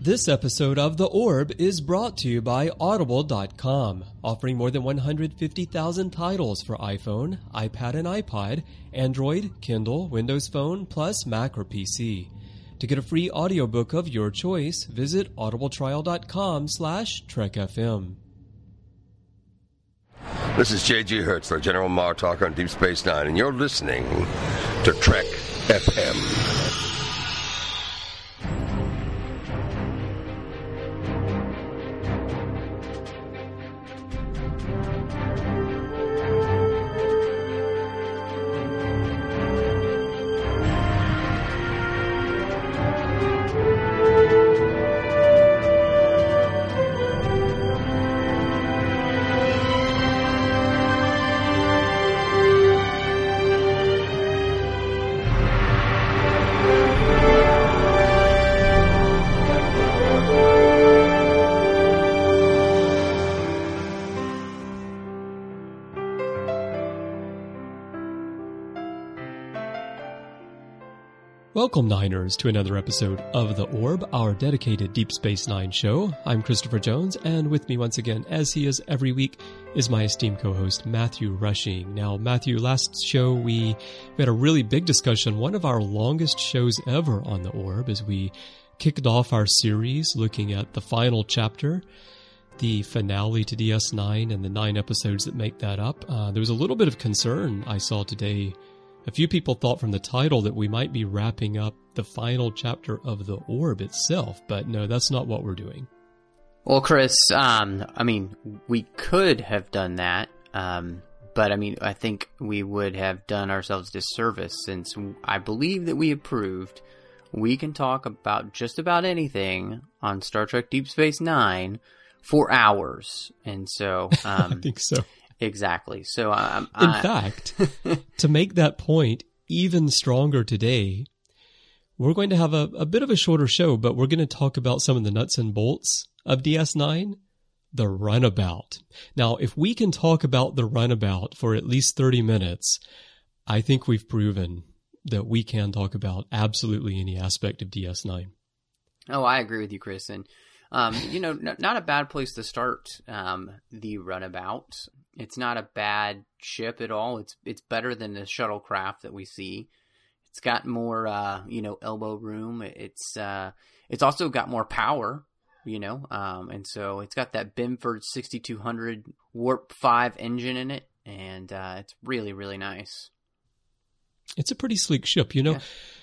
This episode of The Orb is brought to you by Audible.com, offering more than 150,000 titles for iPhone, iPad and iPod, Android, Kindle, Windows Phone, plus Mac or PC. To get a free audiobook of your choice, visit audibletrial.com/TrekFM. This is J.G. Hertzler, General Martok on Deep Space Nine, and you're listening to Trek FM. Welcome, Niners, to another episode of The Orb, our dedicated Deep Space Nine show. I'm Christopher Jones, and with me once again, as he is every week, is my esteemed co-host, Matthew Rushing. Now, Matthew, last show we had a really big discussion, one of our longest shows ever on The Orb, as we kicked off our series looking at the final chapter, the finale to DS9, and the 9 episodes that make that up. There was a little bit of concern I saw today. A few people thought from the title that we might be wrapping up the final chapter of The Orb itself, but no, that's not what we're doing. Well, Chris, we could have done that, but I think we would have done ourselves disservice since I believe that we approved. We can talk about just about anything on Star Trek Deep Space Nine for hours, and so I think so. Exactly. So, in fact, to make that point even stronger today, we're going to have a bit of a shorter show, but we're going to talk about some of the nuts and bolts of DS9, the runabout. Now, if we can talk about the runabout for at least 30 minutes, I think we've proven that we can talk about absolutely any aspect of DS9. Oh, I agree with you, Chris. And, not a bad place to start the runabout. It's not a bad ship at all. It's better than the shuttlecraft that we see. It's got more, elbow room. It's also got more power, and so it's got that Binford 6200 Warp 5 engine in it, and it's really, really nice. It's a pretty sleek ship, Yeah.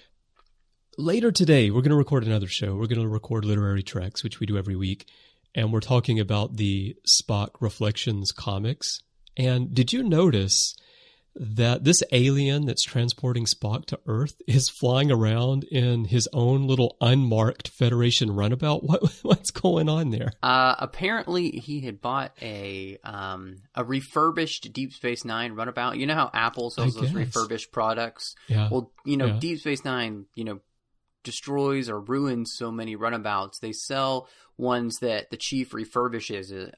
Later today, we're going to record another show. We're going to record Literary Treks, which we do every week. And we're talking about the Spock Reflections comics. And did you notice that this alien that's transporting Spock to Earth is flying around in his own little unmarked Federation runabout? What's going on there? Apparently, he had bought a refurbished Deep Space Nine runabout. You know how Apple sells those refurbished products? Yeah. Well, Deep Space Nine, destroys or ruins so many runabouts. They sell ones that the chief refurbishes in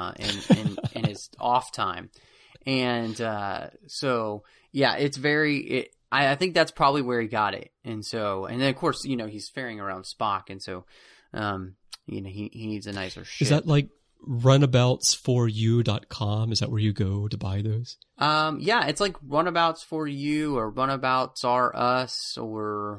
his off time, and it's very. I think that's probably where he got it, and then of course he's ferrying around Spock, and so he needs a nicer ship. Is that like runabouts4u.com? Is that where you go to buy those? Yeah, it's like Runabouts for You or Runabouts Are Us or.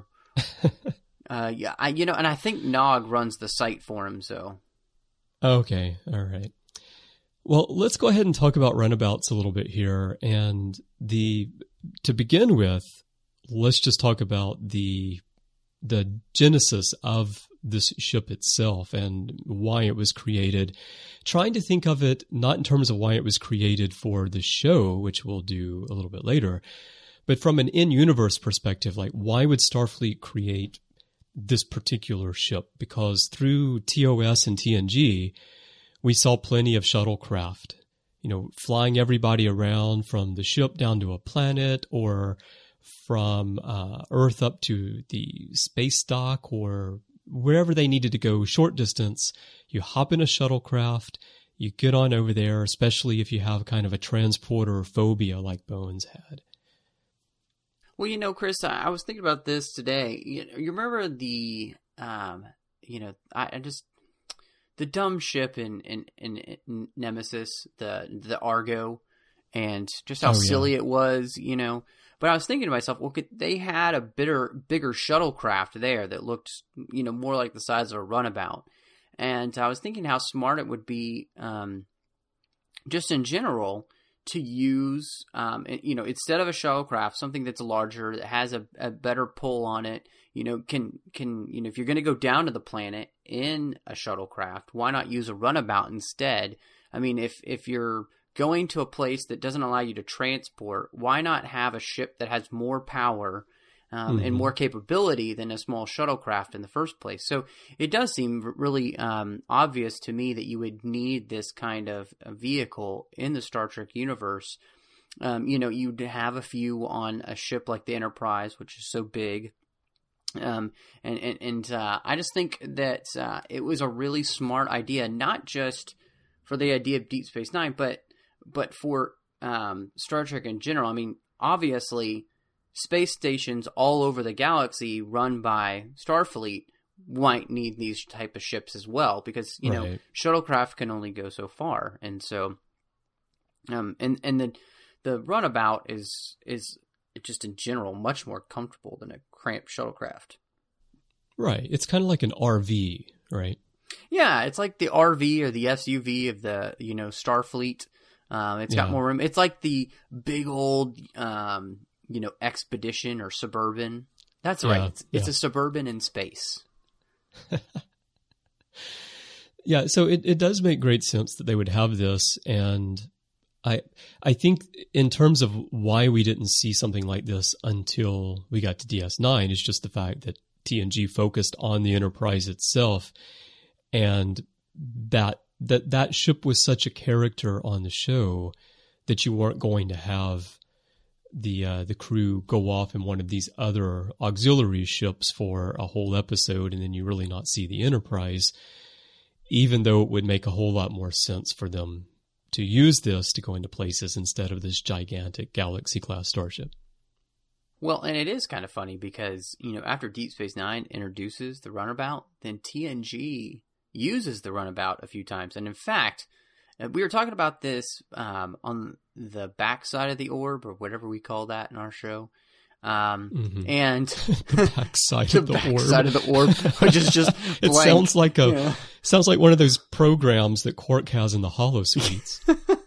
And I think Nog runs the site for him, so. Okay, all right. Well, let's go ahead and talk about runabouts a little bit here. And to begin with, let's just talk about the genesis of this ship itself and why it was created. Trying to think of it not in terms of why it was created for the show, which we'll do a little bit later, but from an in-universe perspective, like why would Starfleet create this particular ship? Because through TOS and TNG, we saw plenty of shuttlecraft, flying everybody around from the ship down to a planet or from Earth up to the space dock or wherever they needed to go short distance. You hop in a shuttlecraft, you get on over there, especially if you have kind of a transporter phobia like Bones had. Well, Chris, I was thinking about this today. You remember I just the dumb ship in Nemesis, the Argo, and just how silly it was, But I was thinking to myself, well, they had a bigger shuttlecraft there that looked, more like the size of a runabout. And I was thinking how smart it would be, just in general, to use, instead of a shuttlecraft, something that's larger, that has a better pull on it, can if you're going to go down to the planet in a shuttlecraft, why not use a runabout instead? I mean, if you're going to a place that doesn't allow you to transport, why not have a ship that has more power and more capability than a small shuttlecraft in the first place? So it does seem really obvious to me that you would need this kind of a vehicle in the Star Trek universe. You'd have a few on a ship like the Enterprise, which is so big. I just think that it was a really smart idea, not just for the idea of Deep Space Nine, but for Star Trek in general. I mean, obviously, space stations all over the galaxy run by Starfleet might need these type of ships as well, because shuttlecraft can only go so far, and so the runabout is just in general much more comfortable than a cramped shuttlecraft. Right, it's kind of like an RV, right? Yeah, it's like the RV or the SUV of the Starfleet. It's got more room. It's like the big old Expedition or Suburban. That's right. It's a Suburban in space. Yeah, so it does make great sense that they would have this, and I think in terms of why we didn't see something like this until we got to DS9 is just the fact that TNG focused on the Enterprise itself, and that ship was such a character on the show that you weren't going to have the crew go off in one of these other auxiliary ships for a whole episode and then you really not see the Enterprise, even though it would make a whole lot more sense for them to use this to go into places instead of this gigantic Galaxy-class starship. Well, and it is kind of funny because, after Deep Space Nine introduces the runabout, then TNG uses the runabout a few times. And in fact, we were talking about this on the backside of the orb, or whatever we call that in our show. And the backside of the orb, which is just it blank. Sounds like one of those programs that Quark has in the holosuites.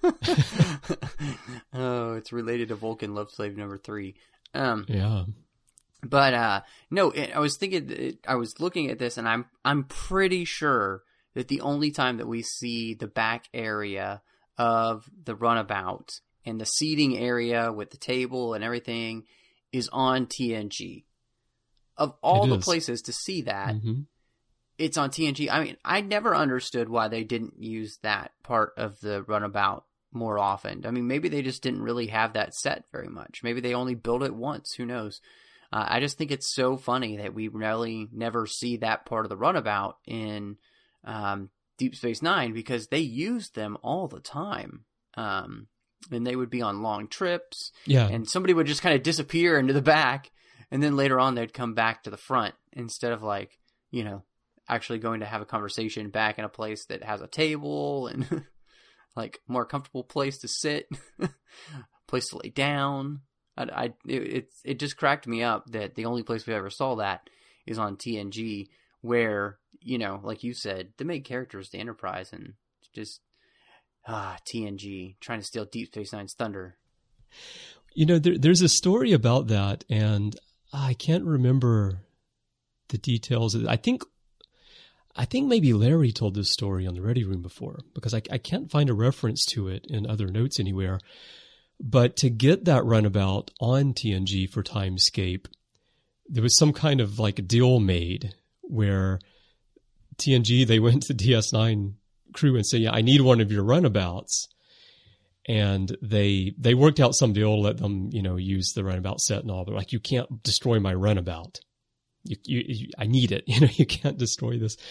Oh, it's related to Vulcan Love Slave number 3. Yeah. But no, I was looking at this, and I'm pretty sure that the only time that we see the back area of the runabout and the seating area with the table and everything is on TNG. Of all the places to see that, it's on TNG. I mean, I never understood why they didn't use that part of the runabout more often. I mean, maybe they just didn't really have that set very much. Maybe they only built it once. Who knows? I just think it's so funny that we really never see that part of the runabout in Deep Space Nine, because they used them all the time. And they would be on long trips. Yeah. And somebody would just kind of disappear into the back. And then later on, they'd come back to the front instead of actually going to have a conversation back in a place that has a table and more comfortable place to sit, place to lay down. It just cracked me up that the only place we ever saw that is on TNG, where, like you said, the main character is the Enterprise, and just TNG trying to steal Deep Space Nine's thunder. There's a story about that, and I can't remember the details. I think maybe Larry told this story on the Ready Room before, because I can't find a reference to it in other notes anywhere. But to get that runabout on TNG for Timescape, there was some kind of deal made where TNG, they went to DS9 crew and said, I need one of your runabouts. And they worked out some deal to let them, use the runabout set and all. They're like, you can't destroy my runabout. I need it. You can't destroy this.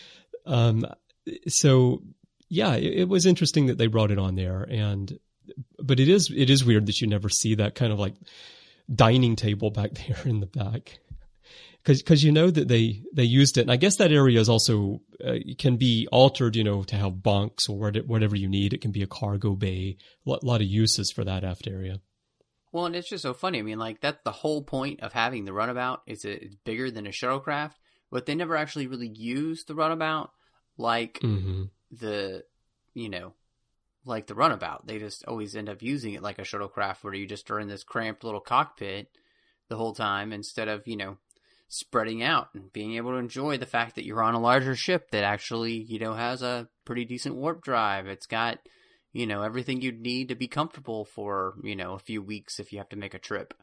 So yeah, it was interesting that they brought it on there. But it is weird that you never see that kind of dining table back there in the back. because you know that they used it, and I guess that area is also can be altered, to have bunks or whatever you need. It can be a cargo bay. A lot of uses for that aft area. Well, and it's just so funny. I mean, like, that's the whole point of having the runabout is it's bigger than a shuttlecraft, but they never actually really use the runabout like the runabout. They just always end up using it like a shuttlecraft, where you just are in this cramped little cockpit the whole time instead of, spreading out and being able to enjoy the fact that you're on a larger ship that actually, has a pretty decent warp drive. It's got, everything you'd need to be comfortable for, a few weeks if you have to make a trip.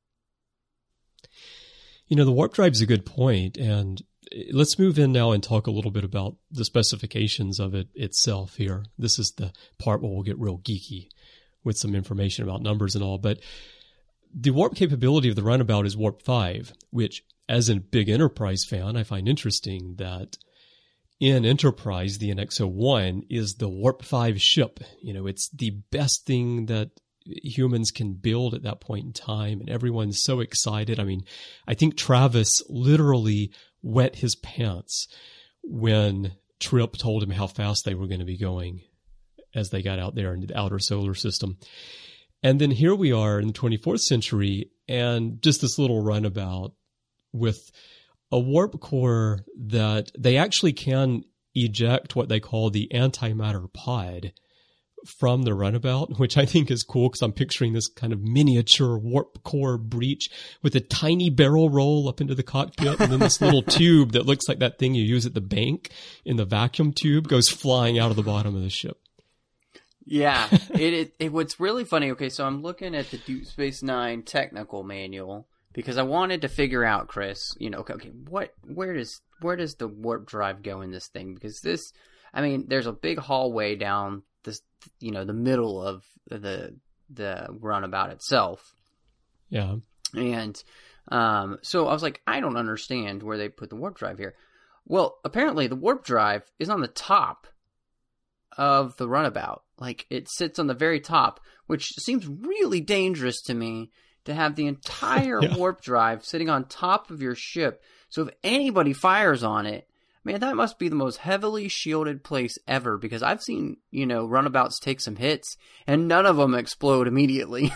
The warp drive's a good point, and let's move in now and talk a little bit about the specifications of it itself here. This is the part where we'll get real geeky with some information about numbers and all, but the warp capability of the runabout is warp 5, which, as a big Enterprise fan, I find interesting that in Enterprise, the NX-01 is the warp 5 ship. It's the best thing that humans can build at that point in time, and everyone's so excited. I mean, I think Travis literally wet his pants when Trip told him how fast they were going to be going as they got out there into the outer solar system. And then here we are in the 24th century, and just this little runabout with a warp core that they actually can eject what they call the antimatter pod from the runabout, which I think is cool because I'm picturing this kind of miniature warp core breach with a tiny barrel roll up into the cockpit, and then this little tube that looks like that thing you use at the bank in the vacuum tube goes flying out of the bottom of the ship. Yeah, what's really funny. Okay, so I'm looking at the Deep Space Nine technical manual because I wanted to figure out, Chris, okay, where does the warp drive go in this thing? Because there's a big hallway down this, the middle of the runabout itself. Yeah. And so I was like, I don't understand where they put the warp drive here. Well, apparently the warp drive is on the top of the runabout. Like, it sits on the very top, which seems really dangerous to me to have the entire warp drive sitting on top of your ship. So if anybody fires on it, man, that must be the most heavily shielded place ever, because I've seen, runabouts take some hits and none of them explode immediately.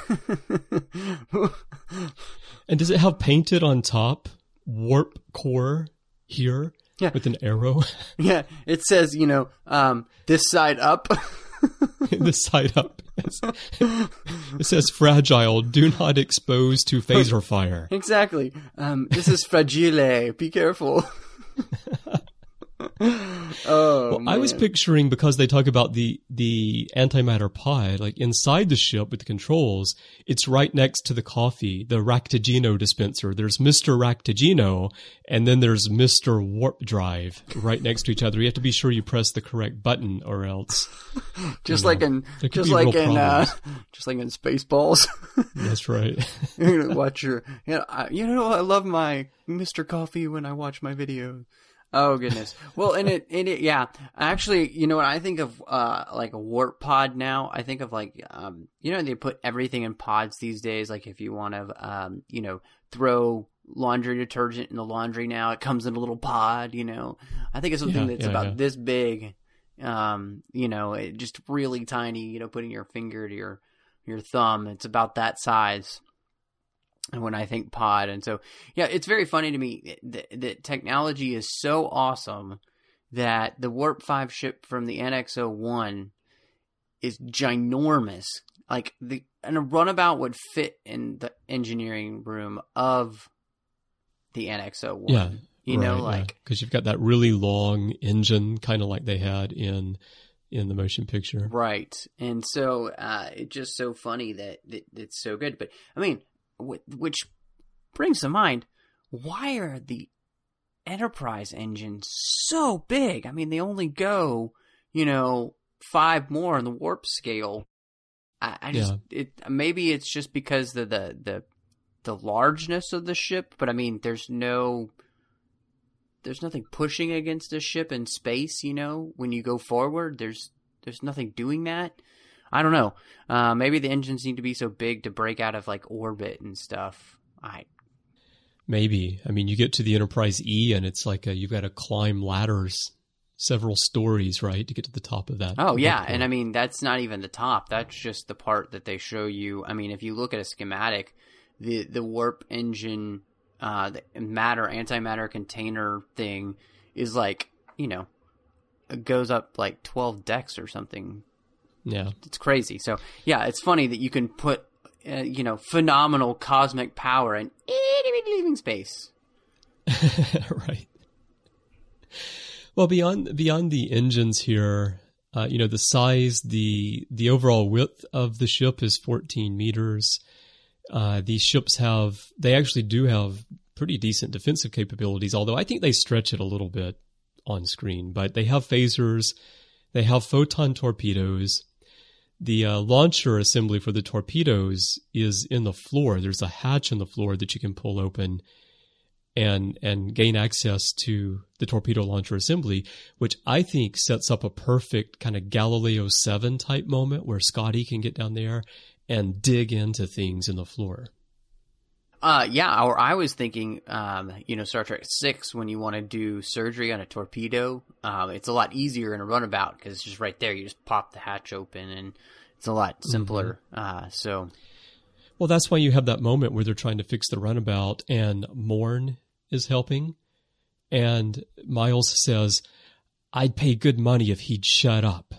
And does it have painted on top warp core here? Yeah. With an arrow? Yeah. It says, this side up. This side up. It says fragile, do not expose to phaser fire. Exactly. This is fragile. Be careful. Well, I was picturing, because they talk about the antimatter pod, like inside the ship with the controls, it's right next to the coffee, the Ractigino dispenser. There's Mr. Ractigino, and then there's Mr. Warp Drive right next to each other. You have to be sure you press the correct button, or else just like in Spaceballs. That's right. You're gonna watch your, I love my Mr. Coffee when I watch my videos. Oh goodness. Well, yeah. Actually, when I think of like a warp pod now, I think of like they put everything in pods these days. Like if you want to throw laundry detergent in the laundry now, it comes in a little pod. I think it's something that's about this big. It just really tiny. Putting your finger to your thumb, it's about that size. And when I think pod, and so, yeah, it's very funny to me that technology is so awesome that the Warp 5 ship from the NX-01 is ginormous. Like, and a runabout would fit in the engineering room of the NX-01. Yeah. Like, because you've got that really long engine, kind of like they had in the motion picture. Right. And so, it's just so funny that it's so good. But, I mean, which brings to mind, why are the Enterprise engines so big? I mean, they only go, 5 more on the warp scale. Maybe it's just because of the largeness of the ship, but I mean, there's nothing pushing against a ship in space. When you go forward, there's nothing doing that. I don't know. Maybe the engines need to be so big to break out of like orbit and stuff. Maybe. I mean, you get to the Enterprise E and it's like you've got to climb ladders several stories, right, to get to the top of that. Oh, yeah. And I mean, that's not even the top. That's just the part that they show you. I mean, if you look at a schematic, the warp engine, the antimatter container thing is like, it goes up like 12 decks or something. Yeah. It's crazy. So, yeah, it's funny that you can put, phenomenal cosmic power in leaving space. Right. Well, beyond the engines here, the size, the overall width of the ship is 14 meters. These ships they actually do have pretty decent defensive capabilities, although I think they stretch it a little bit on screen. But they have phasers, they have photon torpedoes. The launcher assembly for the torpedoes is in the floor. There's a hatch in the floor that you can pull open and gain access to the torpedo launcher assembly, which I think sets up a perfect kind of Galileo 7 type moment where Scotty can get down there and dig into things in the floor. Yeah, or I was thinking, Star Trek 6, when you want to do surgery on a torpedo, it's a lot easier in a runabout because it's just right there. You just pop the hatch open and it's a lot simpler. Mm-hmm. Well, that's why you have that moment where they're trying to fix the runabout and Morn is helping. And Miles says, I'd pay good money if he'd shut up.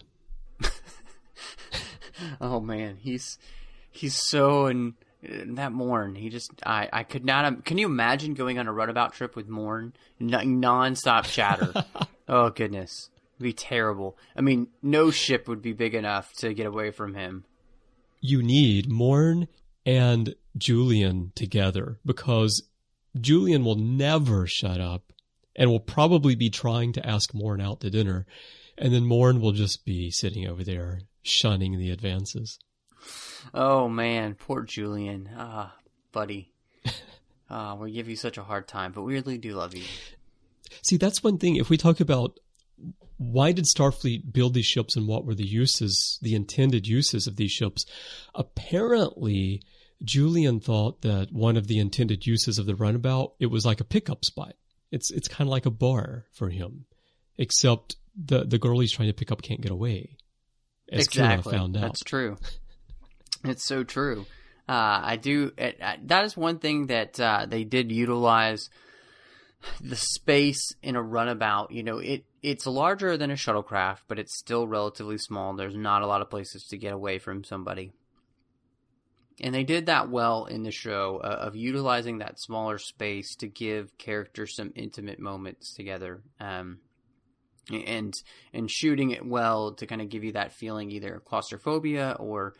Oh, man. He's so... that Morn, I could not have... Can you imagine going on a runabout trip with Morn? Non-stop chatter. Oh, goodness. It'd be terrible. I mean, no ship would be big enough to get away from him. You need Morn and Julian together because Julian will never shut up and will probably be trying to ask Morn out to dinner. And then Morn will just be sitting over there shunning the advances. Oh, man. Poor Julian. Buddy. We give you such a hard time, but we really do love you. See, that's one thing. If we talk about why did Starfleet build these ships and what were the uses, the intended uses of these ships, apparently Julian thought that one of the intended uses of the runabout, it was like a pickup spot. It's kind of like a bar for him, except the girl he's trying to pick up can't get away. As exactly. Kira found out. That's true. It's so true. That is one thing that they did utilize the space in a runabout. It's larger than a shuttlecraft, but it's still relatively small. There's not a lot of places to get away from somebody. And they did that well in the show of utilizing that smaller space to give characters some intimate moments together. And shooting it well to kind of give you that feeling, either claustrophobia or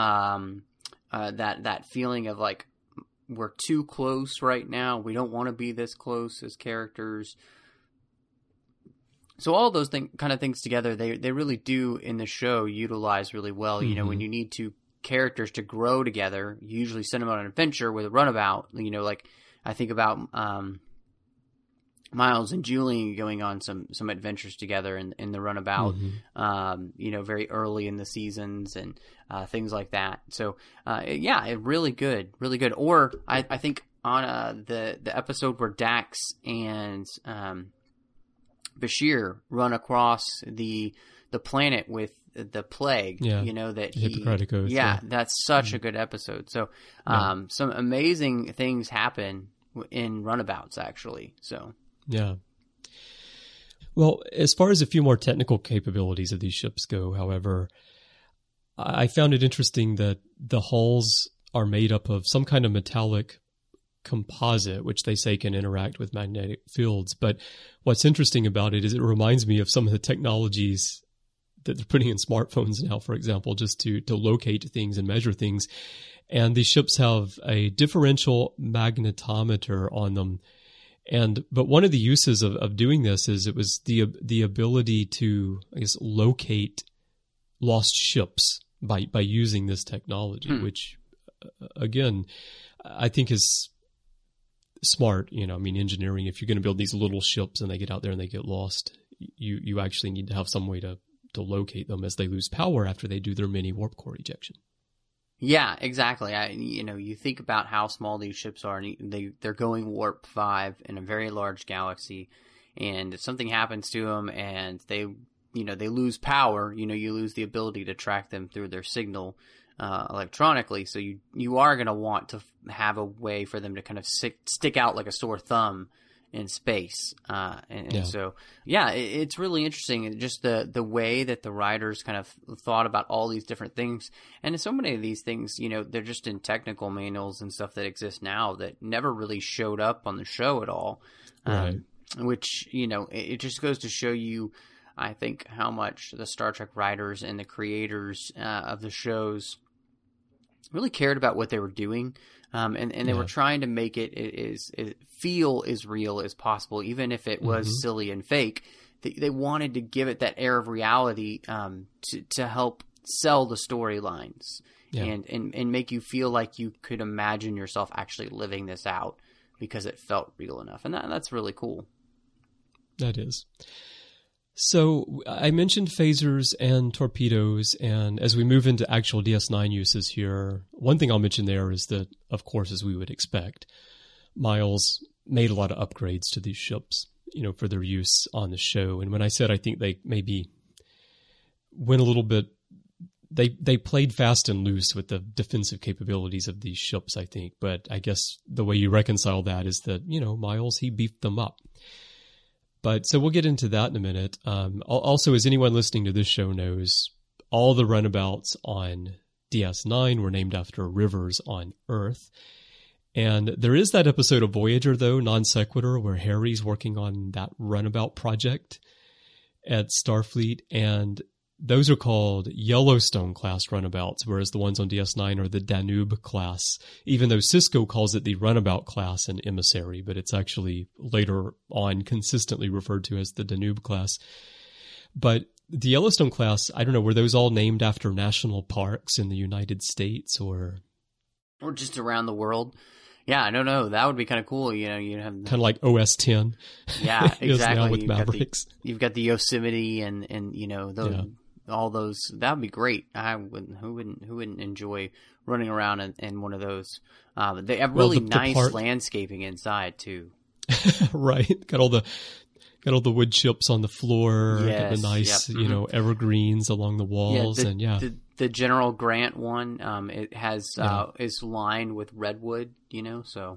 that feeling of like, we're too close right now. We don't want to be this close as characters. So all those kind of things together, they really do in the show utilize really well. Mm-hmm. When you need characters to grow together, you usually send them on an adventure with a runabout. Like I think about Miles and Julian going on some adventures together in the runabout, mm-hmm. Very early in the seasons and things like that. So, really good. Or I think on the episode where Dax and Bashir run across the planet with the plague, that Hippocratic Oath. Yeah, that's such a good episode. So, some amazing things happen in runabouts, actually. So. Yeah. Well, as far as a few more technical capabilities of these ships go, however, I found it interesting that the hulls are made up of some kind of metallic composite, which they say can interact with magnetic fields. But what's interesting about it is it reminds me of some of the technologies that they're putting in smartphones now, for example, just to locate things and measure things. And these ships have a differential magnetometer on them. But one of the uses of doing this is it was the ability to, I guess, locate lost ships by using this technology, which again, I think is smart. Engineering, if you're going to build these little ships and they get out there and they get lost, you actually need to have some way to locate them as they lose power after they do their mini warp core ejection. Yeah, exactly. You think about how small these ships are, and they're going warp 5 in a very large galaxy, and if something happens to them and they lose power, you lose the ability to track them through their signal electronically. So you are going to want to have a way for them to kind of stick out like a sore thumb in space. So, it's really interesting. Just the way that the writers kind of thought about all these different things. And so many of these things, they're just in technical manuals and stuff that exist now that never really showed up on the show at all. Right. Which, it just goes to show you, I think, how much the Star Trek writers and the creators of the shows really cared about what they were doing. And they were trying to make it feel as real as possible, even if it was silly and fake. They wanted to give it that air of reality to help sell the storylines and make you feel like you could imagine yourself actually living this out because it felt real enough. And that's really cool. That is. So I mentioned phasers and torpedoes, and as we move into actual DS9 uses here, one thing I'll mention there is that, of course, as we would expect, Miles made a lot of upgrades to these ships, for their use on the show. And when I said I think they maybe went a little bit, they played fast and loose with the defensive capabilities of these ships, I think. But I guess the way you reconcile that is that, Miles, he beefed them up. But so we'll get into that in a minute. Also, as anyone listening to this show knows, all the runabouts on DS9 were named after rivers on Earth. And there is that episode of Voyager, though, Non Sequitur, where Harry's working on that runabout project at Starfleet. And those are called Yellowstone-class runabouts, whereas the ones on DS9 are the Danube class, even though Sisko calls it the runabout class in Emissary, but it's actually later on consistently referred to as the Danube class. But the Yellowstone class, I don't know, were those all named after national parks in the United States or just around the world? Yeah, I don't know. That would be kind of cool. You'd have kind of like OS 10. Yeah, exactly. Now with Mavericks. You've got the Yosemite and those. Yeah. All those, that would be great. Who wouldn't enjoy running around in one of those? They have really nice landscaping inside too. Right, got all the wood chips on the floor. Got the nice, evergreens along the walls, the General Grant one. It has is lined with redwood. So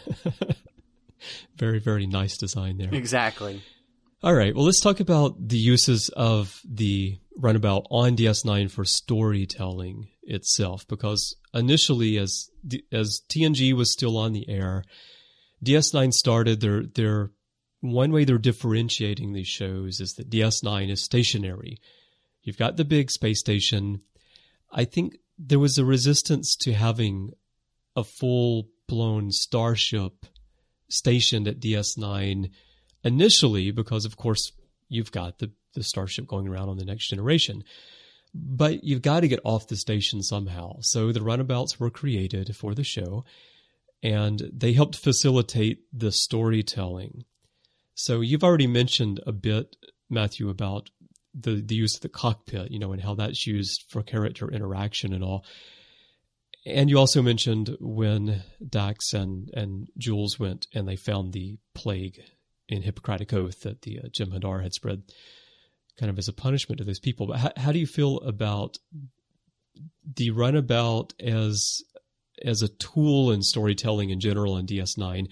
very, very nice design there. Exactly. All right, well, let's talk about the uses of the runabout on DS9 for storytelling itself, because initially, as TNG was still on the air, DS9 started. They're one way they're differentiating these shows is that DS9 is stationary. You've got the big space station. I think there was a resistance to having a full-blown starship stationed at DS9 initially, because of course you've got the starship going around on the Next Generation, but you've got to get off the station somehow. So the runabouts were created for the show, and they helped facilitate the storytelling. So you've already mentioned a bit, Matthew, about the use of the cockpit, and how that's used for character interaction and all. And you also mentioned when Dax and Jules went and they found the plague in Hippocratic Oath that the Jem'Hadar had spread kind of as a punishment to those people. But how do you feel about the runabout as a tool in storytelling in general in DS9?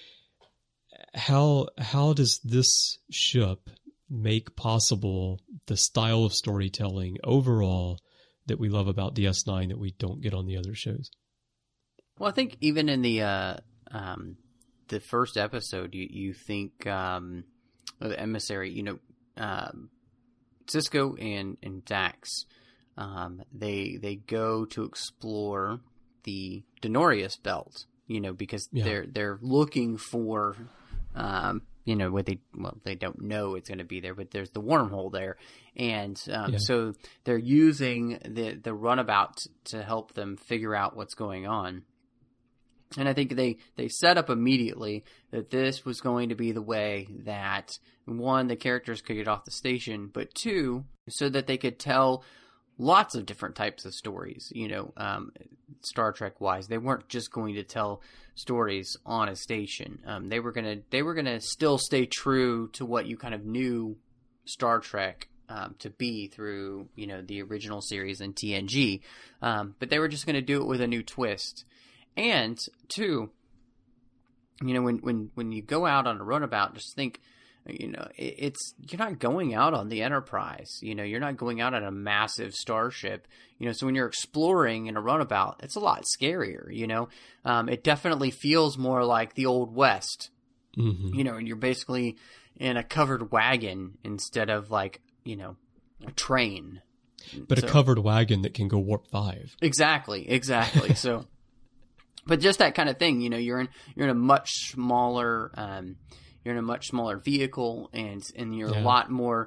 How does this ship make possible the style of storytelling overall that we love about DS9 that we don't get on the other shows? Well, I think even in the first episode, you think the Emissary, Sisko and Dax, they go to explore the Denorius belt, because they're looking for they don't know it's going to be there, but there's the wormhole there, and so they're using the runabout to help them figure out what's going on. And I think they set up immediately that this was going to be the way that, one, the characters could get off the station, but two, so that they could tell lots of different types of stories, Star Trek wise. They weren't just going to tell stories on a station. They were gonna still stay true to what you kind of knew Star Trek to be through, the original series and TNG. But they were just going to do it with a new twist. And two, when you go out on a runabout, just think, you're not going out on the Enterprise. You're not going out on a massive starship. So when you're exploring in a runabout, it's a lot scarier. It definitely feels more like the Old West. Mm-hmm. And you're basically in a covered wagon instead of like, a train. But a covered wagon that can go warp 5. Exactly. So, but just that kind of thing, you're in a much smaller, vehicle, and you're a lot more,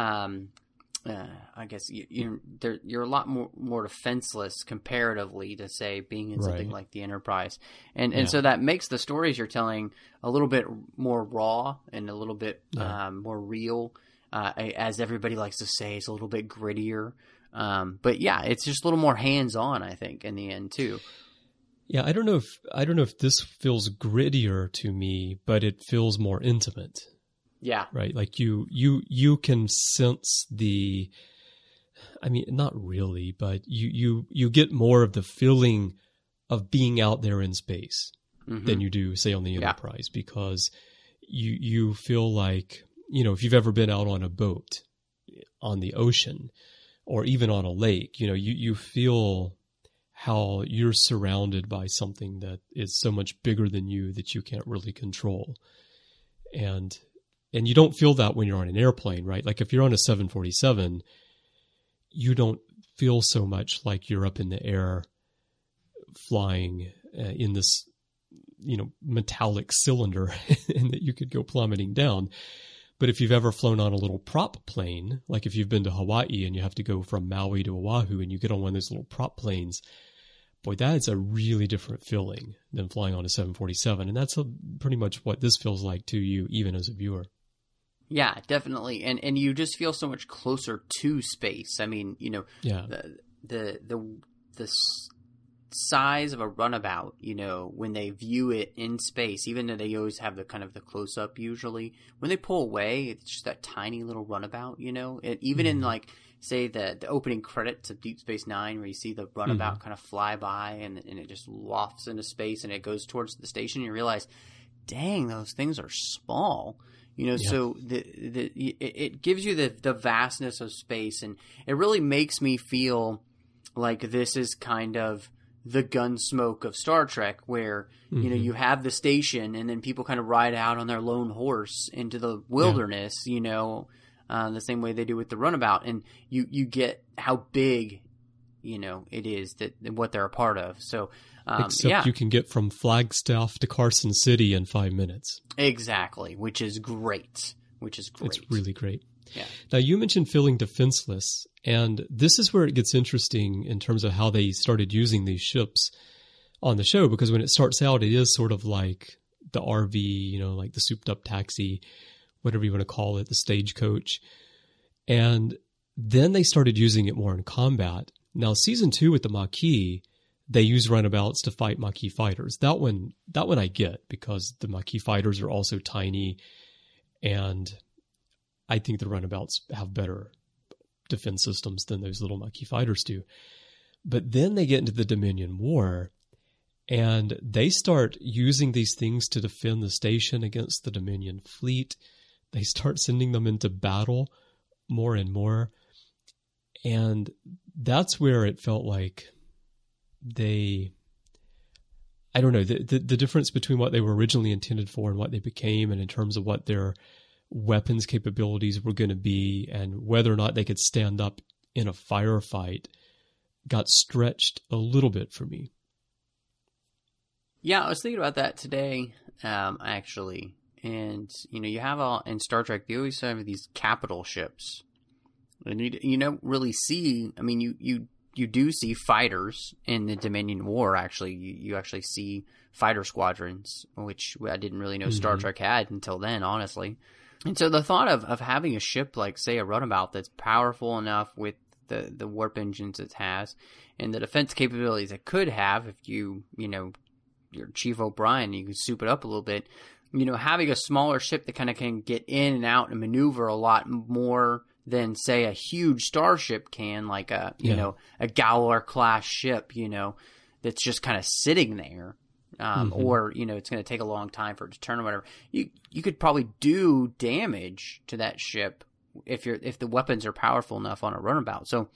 I guess you're a lot more defenseless comparatively to, say, being in something like the Enterprise, and so that makes the stories you're telling a little bit more raw and a little bit more real. As everybody likes to say, it's a little bit grittier. But yeah, it's just a little more hands-on, I think, in the end too. Yeah, I don't know if this feels grittier to me, but it feels more intimate. Yeah. Right. Like you can sense not really, but you get more of the feeling of being out there in space than you do, say, on the Enterprise, because you feel like, if you've ever been out on a boat on the ocean or even on a lake, you feel how you're surrounded by something that is so much bigger than you that you can't really control. And you don't feel that when you're on an airplane, right? Like if you're on a 747, you don't feel so much like you're up in the air flying in this, metallic cylinder and that you could go plummeting down. But if you've ever flown on a little prop plane, like if you've been to Hawaii and you have to go from Maui to Oahu and you get on one of those little prop planes, boy, that's a really different feeling than flying on a 747. And that's pretty much what this feels like to you, even as a viewer. Yeah, definitely. And you just feel so much closer to space. I mean, the size of a runabout, when they view it in space, even though they always have the kind of the close up usually, when they pull away, it's just that tiny little runabout, even in like, say the opening credits of Deep Space Nine, where you see the runabout kind of fly by and it just lofts into space and it goes towards the station, you realize, dang, those things are small. So it gives you the vastness of space, and it really makes me feel like this is kind of the Gunsmoke of Star Trek, where you have the station and then people kind of ride out on their lone horse into the wilderness, the same way they do with the runabout, and you get how big it is that what they're a part of. So except you can get from Flagstaff to Carson City in 5 minutes. Exactly, which is great. It's really great. Yeah. Now, you mentioned feeling defenseless, and this is where it gets interesting in terms of how they started using these ships on the show, because when it starts out, it is sort of like the RV, like the souped-up taxi, whatever you want to call it, the stagecoach. And then they started using it more in combat. Now, season 2 with the Maquis, they use runabouts to fight Maquis fighters. That one I get, because the Maquis fighters are also tiny, and I think the runabouts have better defense systems than those little Maquis fighters do. But then they get into the Dominion War, and they start using these things to defend the station against the Dominion fleet. They start sending them into battle more and more. And that's where it felt like the difference between what they were originally intended for and what they became, and in terms of what their weapons capabilities were going to be and whether or not they could stand up in a firefight, got stretched a little bit for me. Yeah, I was thinking about that today, actually. And, you have in Star Trek, they always have these capital ships. And you don't really see, you do see fighters in the Dominion War, actually. You actually see fighter squadrons, which I didn't really know Star Trek had until then, honestly. And so the thought of having a ship like, say, a runabout that's powerful enough with the warp engines it has, and the defense capabilities it could have if you're Chief O'Brien, you can soup it up a little bit. Having a smaller ship that kind of can get in and out and maneuver a lot more than, say, a huge starship can, like a Galor class ship, that's just kind of sitting there. Or, it's going to take a long time for it to turn or whatever. You could probably do damage to that ship if the weapons are powerful enough on a runabout. So,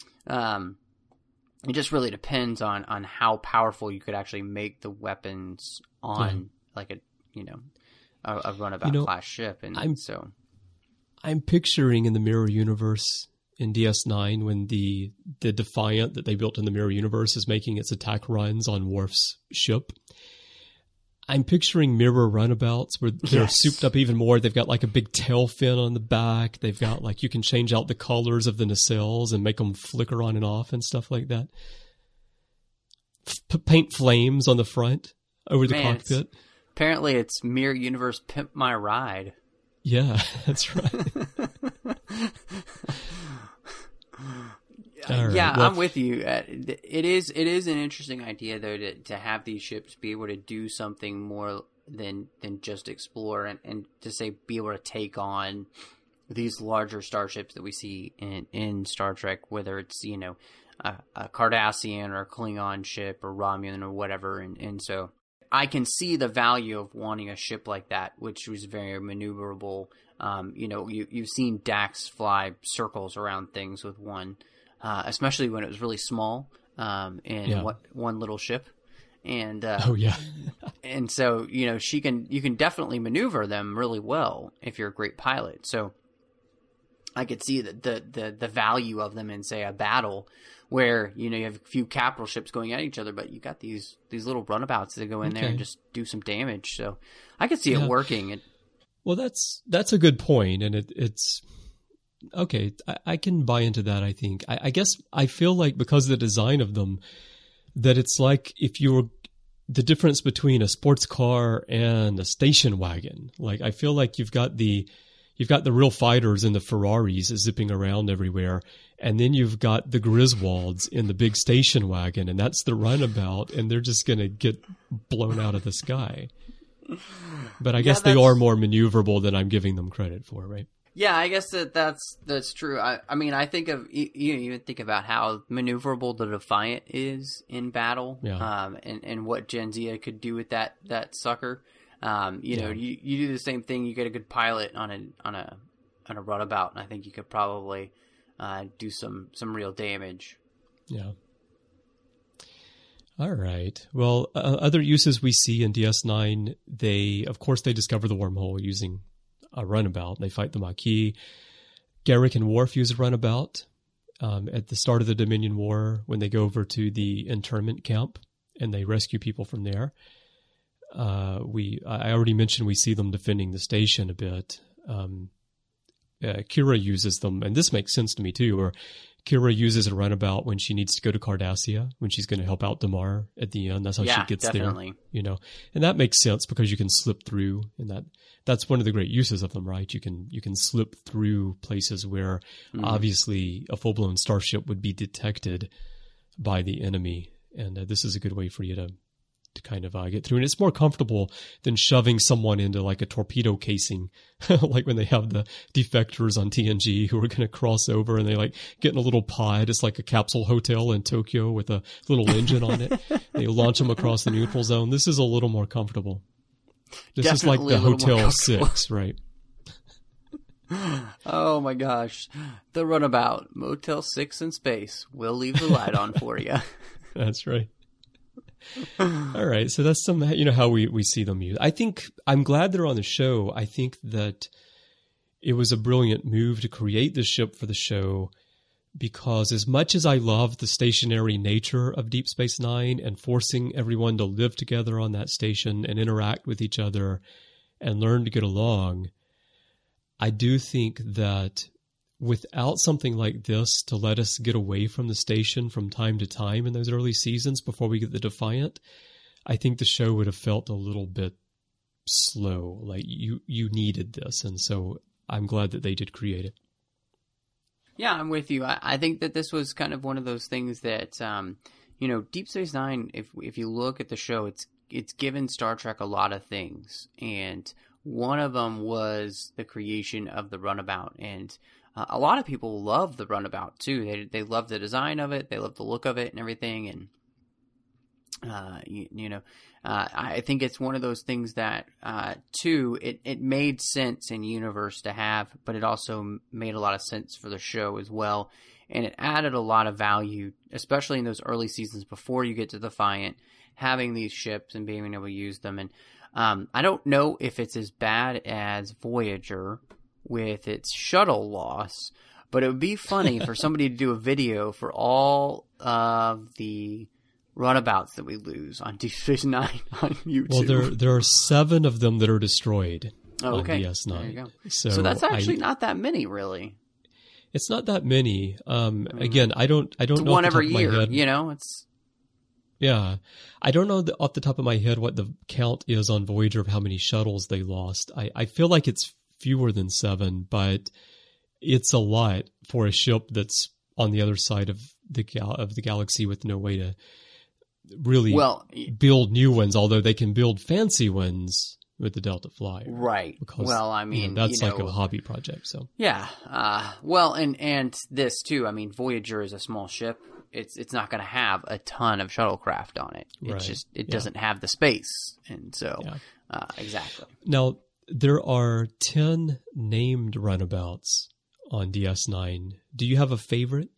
it just really depends on how powerful you could actually make the weapons on like a runabout class ship. And I'm picturing in the Mirror Universe in DS9 when the Defiant that they built in the Mirror Universe is making its attack runs on Worf's ship. I'm picturing mirror runabouts where they're souped up even more. They've got like a big tail fin on the back. They've got like, you can change out the colors of the nacelles and make them flicker on and off and stuff like that. Paint flames on the front over the cockpit. Apparently it's Mirror Universe Pimp My Ride. Yeah, that's right. Right, well, I'm with you. It is an interesting idea though to have these ships be able to do something more than just explore and to say be able to take on these larger starships that we see in Star Trek, whether it's a Cardassian or a Klingon ship or Romulan or whatever, and so I can see the value of wanting a ship like that, which was very maneuverable. You've seen Dax fly circles around things with one. Especially when it was really small, one little ship, and and so you can definitely maneuver them really well if you're a great pilot. So I could see the value of them in, say, a battle where you have a few capital ships going at each other, but you got these little runabouts that go in there and just do some damage. So I could see it working. Well, that's a good point, and it's. Okay, I can buy into that, I think. I guess I feel like because of the design of them, that it's like if you were the difference between a sports car and a station wagon. Like I feel like you've got the real fighters in the Ferraris zipping around everywhere, and then you've got the Griswolds in the big station wagon, and that's the runabout, and they're just going to get blown out of the sky. But I guess they are more maneuverable than I'm giving them credit for, right? Yeah, I guess that's true. I mean, I think of you even think about how maneuverable the Defiant is in battle, and what Jadzia could do with that sucker. You do the same thing. You get a good pilot on a runabout, and I think you could probably do some real damage. Yeah. All right. Well, other uses we see in DS9, they discover the wormhole using a runabout. They fight the Maquis. Garrick and Worf use a runabout at the start of the Dominion War when they go over to the internment camp and they rescue people from there. I already mentioned we see them defending the station a bit. Kira uses them, and this makes sense to me too, where Kira uses a runabout when she needs to go to Cardassia, when she's going to help out Damar at the end. That's how she gets there. And that makes sense because you can slip through, and that's one of the great uses of them, right? You can slip through places where obviously a full-blown starship would be detected by the enemy, and this is a good way for you to kind of get through. And it's more comfortable than shoving someone into like a torpedo casing, like when they have the defectors on TNG who are going to cross over and they like get in a little pod. It's like a capsule hotel in Tokyo with a little engine on it. They launch them across the neutral zone. This is a little more comfortable. This Definitely is like the Hotel 6, right? Oh my gosh. The runabout, Motel 6 in space. We'll leave the light on for you. That's right. All right. So that's some, how we see them used. I think I'm glad they're on the show. I think that it was a brilliant move to create this ship for the show because as much as I love the stationary nature of Deep Space Nine and forcing everyone to live together on that station and interact with each other and learn to get along, I do think that without something like this to let us get away from the station from time to time in those early seasons before we get the Defiant, I think the show would have felt a little bit slow. Like you needed this. And so I'm glad that they did create it. Yeah, I'm with you. I think that this was kind of one of those things that, Deep Space Nine, if you look at the show, it's given Star Trek a lot of things. And one of them was the creation of the Runabout. And a lot of people love the Runabout, too. They love the design of it. They love the look of it and everything. And, I think it's one of those things that, too, it made sense in universe to have, but it also made a lot of sense for the show as well. And it added a lot of value, especially in those early seasons before you get to Defiant, having these ships and being able to use them. And I don't know if it's as bad as Voyager with its shuttle loss, but it would be funny for somebody to do a video for all of the runabouts that we lose on Deep Space Nine on YouTube. Well, there are 7 of them that are destroyed on DS9. There you go. So that's actually not that many, really. It's not that many. Again, I don't know one off the every top of year. my head. It's I don't know off the top of my head what the count is on Voyager of how many shuttles they lost. I feel like it's fewer than 7, but it's a lot for a ship that's on the other side of the galaxy with no way to really build new ones, although they can build fancy ones with the Delta Flyer. Right. Because, that's like a hobby project. So yeah. And this too. I mean, Voyager is a small ship. It's not going to have a ton of shuttlecraft on it. It doesn't have the space, and so exactly. Now there are 10 named runabouts on DS9. Do you have a favorite?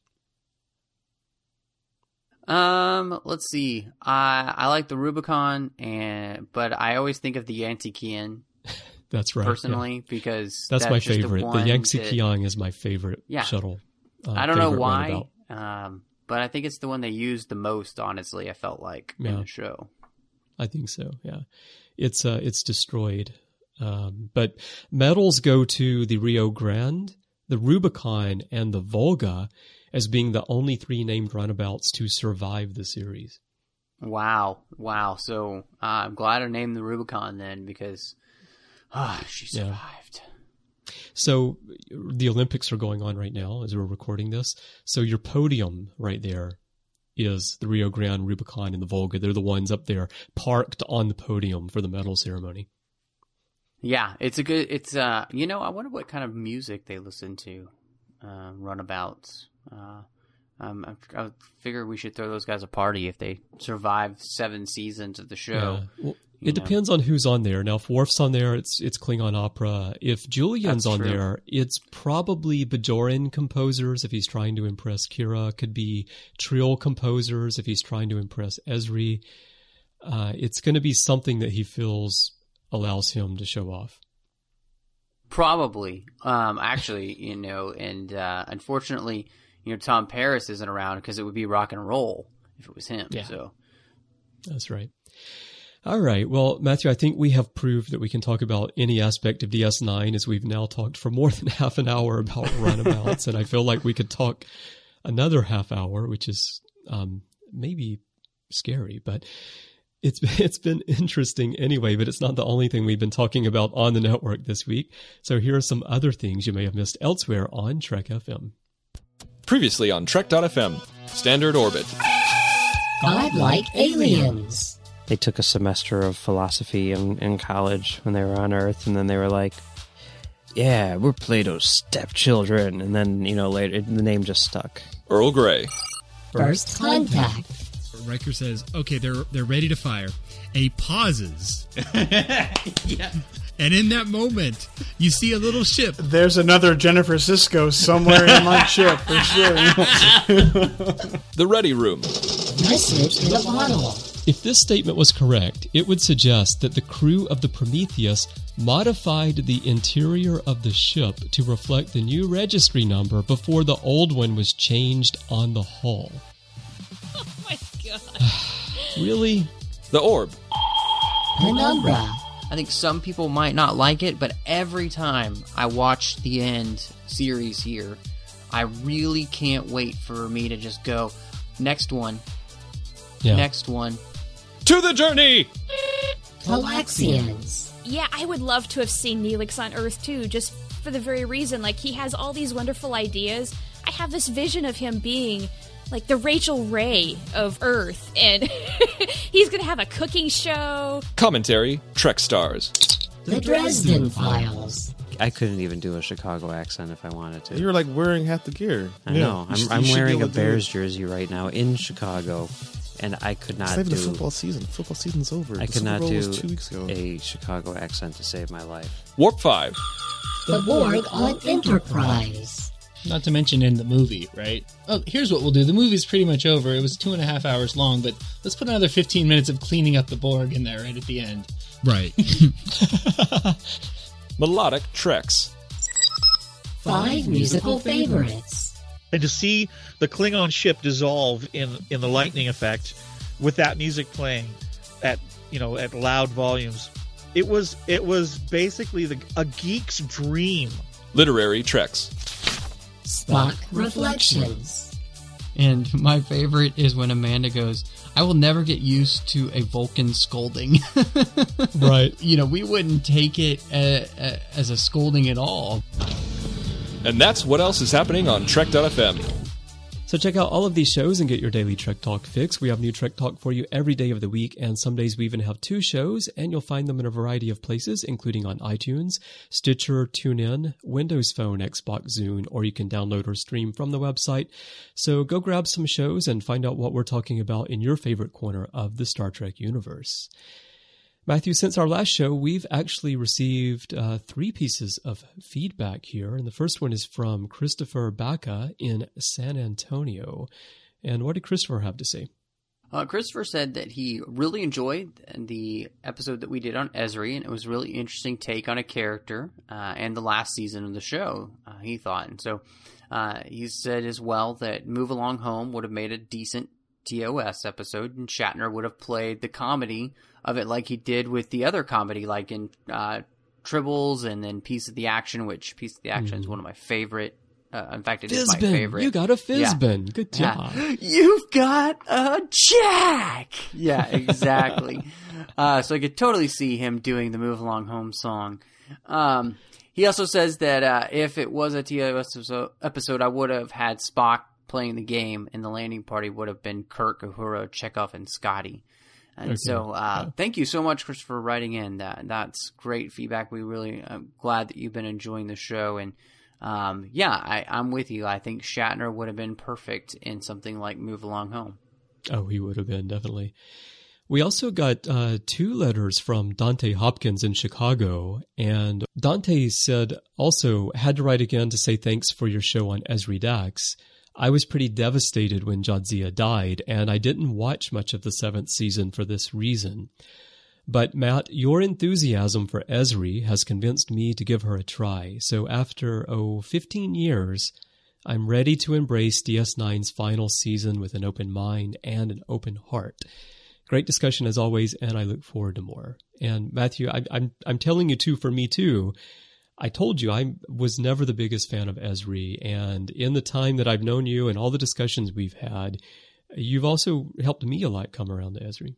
Let's see. I like the Rubicon, but I always think of the Yantikian. That's right. Personally, because that's my favorite. The Yangtze Kiang is my favorite shuttle. I don't know why, but I think it's the one they used the most. Honestly, I felt like in the show. I think so. Yeah, it's destroyed, but medals go to the Rio Grande, the Rubicon, and the Volga, as being the only 3 named runabouts to survive the series. Wow. So I'm glad I named the Rubicon then, because she survived. So the Olympics are going on right now as we're recording this. So your podium right there is the Rio Grande, Rubicon, and the Volga. They're the ones up there parked on the podium for the medal ceremony. Yeah, it's I wonder what kind of music they listen to, runabouts. I figure we should throw those guys a party if they survive 7 seasons of the show. Yeah. Well, it depends on who's on there. Now, if Worf's on there, it's Klingon opera. If Julian's on there, it's probably Bajoran composers if he's trying to impress Kira. Could be Trill composers if he's trying to impress Ezri. It's going to be something that he feels allows him to show off. Probably. Actually, and unfortunately, Tom Paris isn't around because it would be rock and roll if it was him. Yeah. So that's right. All right. Well, Matthew, I think we have proved that we can talk about any aspect of DS9, as we've now talked for more than half an hour about runabouts, and I feel like we could talk another half hour, which is maybe scary, but it's been interesting anyway, but it's not the only thing we've been talking about on the network this week. So here are some other things you may have missed elsewhere on Trek FM. Previously on Trek.fm, Standard Orbit. Godlike aliens. They took a semester of philosophy in college when they were on Earth, and then they were like, yeah, we're Plato's stepchildren. And then, later, the name just stuck. Earl Grey. First Contact. Riker says, okay, they're ready to fire. And he pauses. Yeah. And in that moment, you see a little ship. There's another Jennifer Sisko somewhere in my ship, for sure. The Ready Room. Message in a bottle. If this statement was correct, it would suggest that the crew of the Prometheus modified the interior of the ship to reflect the new registry number before the old one was changed on the hull. Oh my god. Really? The Orb. Penumbra. I think some people might not like it, but every time I watch the end series here, I really can't wait for me to just go, next one. Yeah. Next one. To the journey! Calaxians. Yeah, I would love to have seen Neelix on Earth too, just for the very reason, he has all these wonderful ideas. I have this vision of him being like the Rachel Ray of Earth, and he's going to have a cooking show. Commentary, Trek Stars. The Dresden Files. I couldn't even do a Chicago accent if I wanted to. You were like wearing half the gear. I know. I'm wearing a Bears jersey right now in Chicago, and I could not do... It's not even the football season. Football season's over. I could not do 2 weeks ago. a Chicago accent to save my life. Warp 5. The Borg on Enterprise. Not to mention in the movie, right? Oh, here's what we'll do. The movie's pretty much over. It was 2.5 hours long, but let's put another 15 minutes of cleaning up the Borg in there right at the end. Right. Melodic Treks. 5 musical favorites. And to see the Klingon ship dissolve in the lightning effect with that music playing at loud volumes, it was basically a geek's dream. Literary Treks. Spock Reflections. And my favorite is when Amanda goes, I will never get used to a Vulcan scolding. Right. We wouldn't take it as a scolding at all. And that's what else is happening on Trek.fm. So check out all of these shows and get your daily Trek Talk fix. We have new Trek Talk for you every day of the week, and some days we even have 2 shows, and you'll find them in a variety of places, including on iTunes, Stitcher, TuneIn, Windows Phone, Xbox, Zune, or you can download or stream from the website. So go grab some shows and find out what we're talking about in your favorite corner of the Star Trek universe. Matthew, since our last show, we've actually received 3 pieces of feedback here. And the first one is from Christopher Baca in San Antonio. And what did Christopher have to say? Christopher said that he really enjoyed the episode that we did on Ezri, and it was a really interesting take on a character and the last season of the show, he thought. And so he said as well that Move Along Home would have made a decent TOS episode, and Shatner would have played the comedy of it like he did with the other comedy, like in Tribbles and then Piece of the Action, which Piece of the Action is one of my favorite. In fact, it is my favorite. You got a Fizbin. Yeah. Good job. Yeah. You've got a Jack. Yeah, exactly. So I could totally see him doing the Move Along Home song. He also says that if it was a TOS episode, I would have had Spock playing the game, and the landing party would have been Kirk, Uhura, Chekhov, and Scotty. And so thank you so much, Chris, for writing in. That's great feedback. We really glad that you've been enjoying the show. And I'm with you. I think Shatner would have been perfect in something like Move Along Home. Oh, he would have been, definitely. We also got 2 letters from Dante Hopkins in Chicago. And Dante said also had to write again to say thanks for your show on Ezri Dax. I was pretty devastated when Jadzia died, and I didn't watch much of the 7th season for this reason. But Matt, your enthusiasm for Ezri has convinced me to give her a try. So after, 15 years, I'm ready to embrace DS9's final season with an open mind and an open heart. Great discussion as always, and I look forward to more. And Matthew, I'm telling you too, for me too, I told you I was never the biggest fan of Ezri, and in the time that I've known you and all the discussions we've had, you've also helped me a lot come around to Ezri.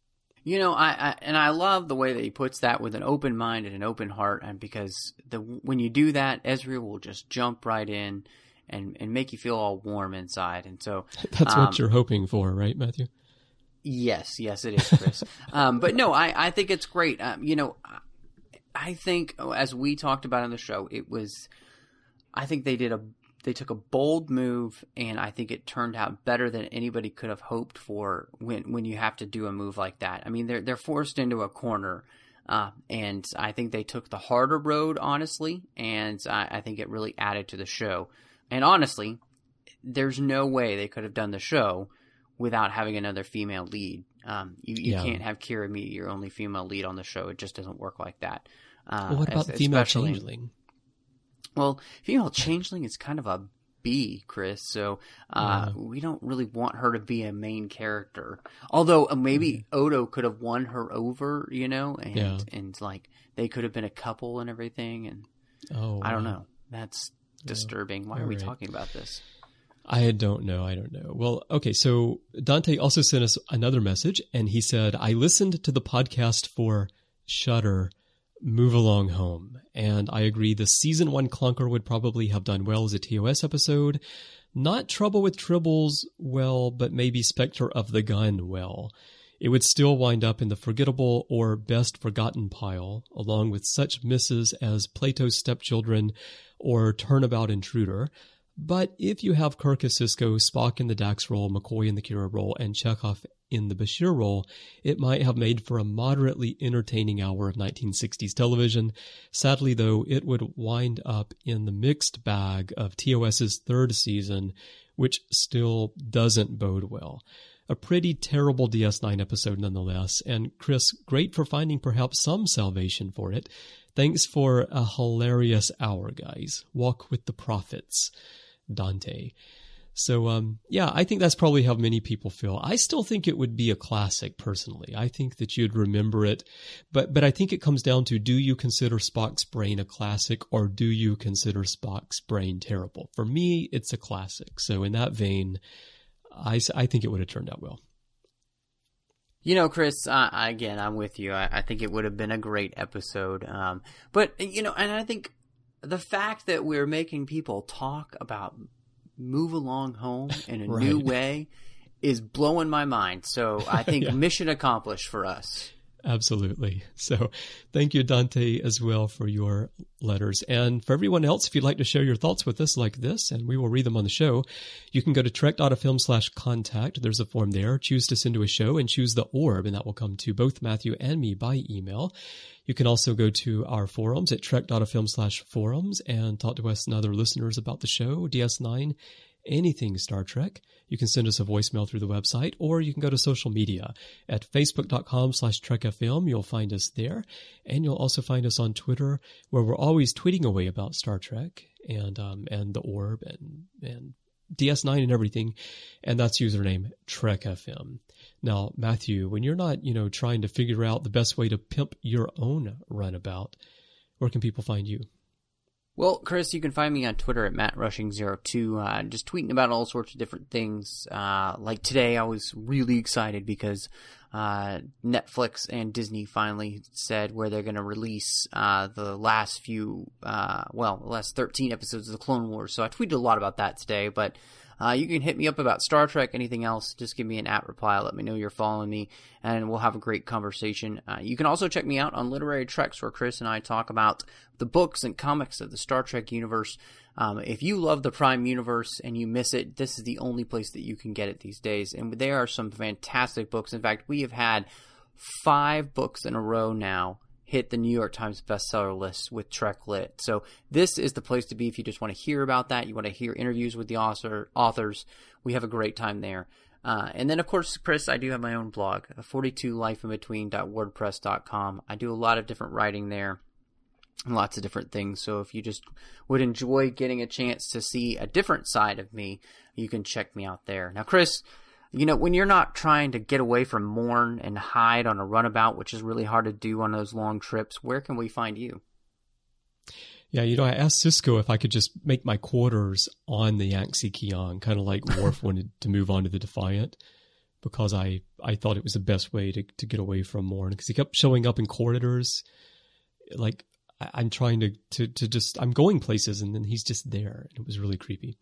I love the way that he puts that with an open mind and an open heart, and because when you do that, Ezri will just jump right in and make you feel all warm inside. And so that's what you're hoping for, right, Matthew? Yes, it is, Chris. But no, I think it's great. I think, as we talked about on the show, I think they took a bold move, and I think it turned out better than anybody could have hoped for when you have to do a move like that. I mean, they're forced into a corner, and I think they took the harder road, honestly, and I think it really added to the show. And honestly, there's no way they could have done the show without having another female lead. You can't have Kira be your only female lead on the show. It just doesn't work like that. Well, what about female changeling? Well, female changeling is kind of a B, Chris. So we don't really want her to be a main character. Although maybe Odo could have won her over, and like they could have been a couple and everything. And I don't know. That's disturbing. Why are we talking about this? I don't know. Well, okay, so Dante also sent us another message, and he said, I listened to the podcast for Shudder Move Along Home. And I agree the season 1 clunker would probably have done well as a TOS episode. Not Trouble with Tribbles well, but maybe Spectre of the Gun well. It would still wind up in the forgettable or best forgotten pile, along with such misses as Plato's Stepchildren or Turnabout Intruder. But if you have Kirk as Sisko, Spock in the Dax role, McCoy in the Kira role, and Chekhov in the Bashir role, it might have made for a moderately entertaining hour of 1960s television. Sadly, though, it would wind up in the mixed bag of TOS's 3rd season, which still doesn't bode well. A pretty terrible DS9 episode nonetheless, and Chris, great for finding perhaps some salvation for it. Thanks for a hilarious hour, guys. Walk with the prophets. Dante. So, yeah, I think that's probably how many people feel. I still think it would be a classic, personally. I think that you'd remember it. But I think it comes down to, do you consider Spock's Brain a classic, or do you consider Spock's Brain terrible? For me, it's a classic. So in that vein, I think it would have turned out well. You know, Chris, again, I'm with you. I think it would have been a great episode. But, you know, and I think the fact that we're making people talk about Move Along Home in a new way is blowing my mind. So I think mission accomplished for us. Absolutely. So thank you, Dante, as well, for your letters. And for everyone else, if you'd like to share your thoughts with us like this, and we will read them on the show, you can go to trek.fm/contact. There's a form there. Choose to send to a show and choose the orb, and that will come to both Matthew and me by email. You can also go to our forums at trek.fm/forums and talk to us and other listeners about the show, DS9, anything Star Trek. You can send us a voicemail through the website, or you can go to social media at facebook.com/TrekFM. You'll find us there. And you'll also find us on Twitter, where we're always tweeting away about Star Trek and the orb and DS9 and everything. And that's username TrekFM. Now, Matthew, when you're not, trying to figure out the best way to pimp your own runabout, where can people find you? Well, Chris, you can find me on Twitter at MattRushing02, just tweeting about all sorts of different things. Like today, I was really excited because Netflix and Disney finally said where they're going to release the last last 13 episodes of the Clone Wars. So I tweeted a lot about that today, but you can hit me up about Star Trek, anything else. Just give me an @reply. Let me know you're following me, and we'll have a great conversation. You can also check me out on Literary Treks, where Chris and I talk about the books and comics of the Star Trek universe. If you love the Prime universe and you miss it, this is the only place that you can get it these days. And there are some fantastic books. In fact, we have had 5 books in a row now hit the New York Times bestseller list with Trek Lit. So this is the place to be if you just want to hear about that. You want to hear interviews with the authors. We have a great time there. And then, of course, Chris, I do have my own blog, 42lifeinbetween.wordpress.com. I do a lot of different writing there, lots of different things. So if you just would enjoy getting a chance to see a different side of me, you can check me out there. Now, Chris, when you're not trying to get away from Morn and hide on a runabout, which is really hard to do on those long trips, where can we find you? Yeah, I asked Sisko if I could just make my quarters on the Yangtze Kiang, kind of like Worf wanted to move on to the Defiant, because I thought it was the best way to get away from Morn, because he kept showing up in corridors. Like, I'm trying to just, I'm going places, and then he's just there. It was really creepy.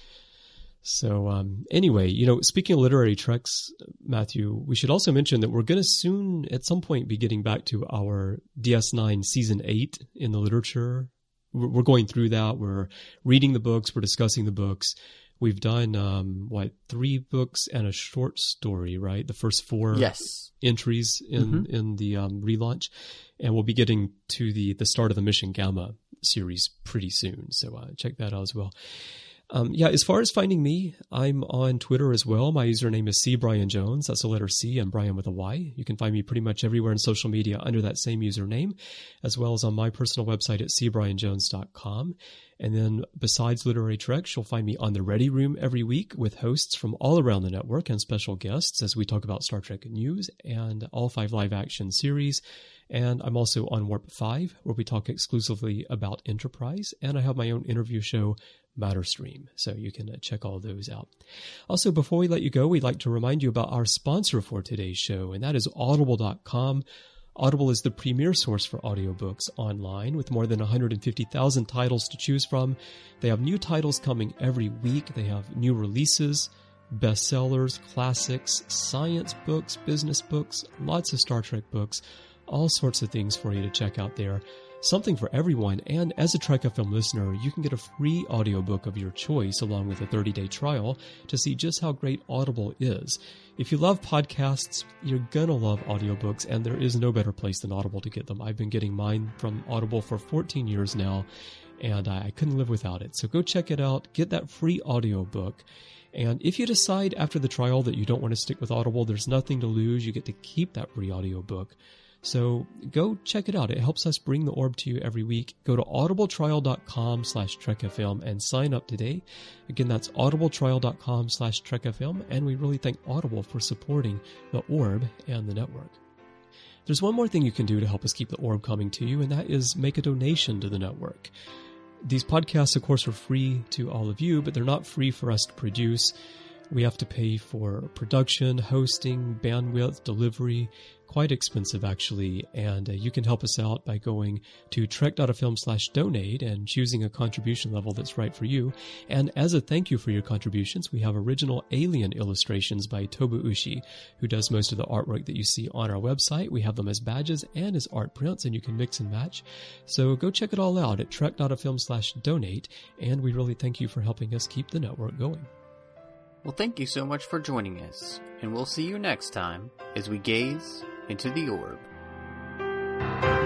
So anyway, speaking of literary treks, Matthew, we should also mention that we're going to soon, at some point, be getting back to our DS9 Season 8 in the literature. We're going through that. We're reading the books. We're discussing the books. We've done, 3 books and a short story, right? The first 4 entries in the relaunch. And we'll be getting to the start of the Mission Gamma series pretty soon. So check that out as well. As far as finding me, I'm on Twitter as well. My username is CBrianJones. That's the letter C and Brian with a Y. You can find me pretty much everywhere in social media under that same username, as well as on my personal website at cbrianjones.com. And then besides Literary Treks, you'll find me on The Ready Room every week with hosts from all around the network and special guests as we talk about Star Trek news and all 5 live-action series. And I'm also on Warp 5, where we talk exclusively about Enterprise. And I have my own interview show, Matterstream, so you can check all those out. Also, before we let you go, we'd like to remind you about our sponsor for today's show, and that is Audible.com. Audible is the premier source for audiobooks online with more than 150,000 titles to choose from. They have new titles coming every week. They have new releases, bestsellers, classics, science books, business books, lots of Star Trek books, all sorts of things for you to check out there. Something for everyone, and as a Trek FM listener, you can get a free audiobook of your choice along with a 30-day trial to see just how great Audible is. If you love podcasts, you're gonna love audiobooks, and there is no better place than Audible to get them. I've been getting mine from Audible for 14 years now, and I couldn't live without it. So go check it out, get that free audiobook. And if you decide after the trial that you don't want to stick with Audible, there's nothing to lose. You get to keep that free audiobook. So go check it out. It helps us bring the orb to you every week. Go to audibletrial.com/trekfm and sign up today. Again, that's audibletrial.com/trekfm, and we really thank Audible for supporting the orb and the network. There's one more thing you can do to help us keep the orb coming to you, and that is make a donation to the network. These podcasts, of course, are free to all of you, but they're not free for us to produce. We have to pay for production, hosting, bandwidth, delivery, quite expensive actually, and you can help us out by going to trek.fm/donate and choosing a contribution level that's right for you. And as a thank you for your contributions, we have original alien illustrations by Tobu Ushi, who does most of the artwork that you see on our website. We have them as badges and as art prints, and you can mix and match. So go check it all out at trek.fm/donate, and we really thank you for helping us keep the network going. Well, thank you so much for joining us, and we'll see you next time as we gaze into the orb.